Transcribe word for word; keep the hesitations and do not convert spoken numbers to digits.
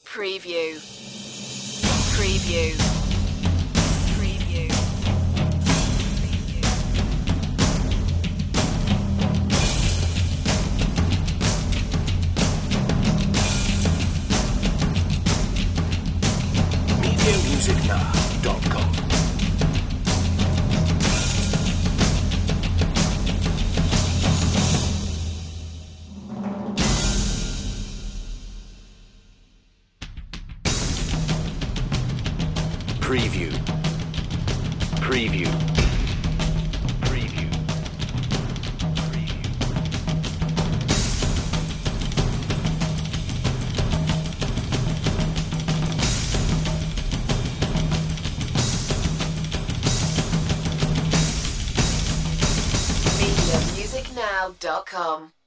Preview. Preview. Preview. media music now dot com. Preview. Preview. Preview. media music now dot com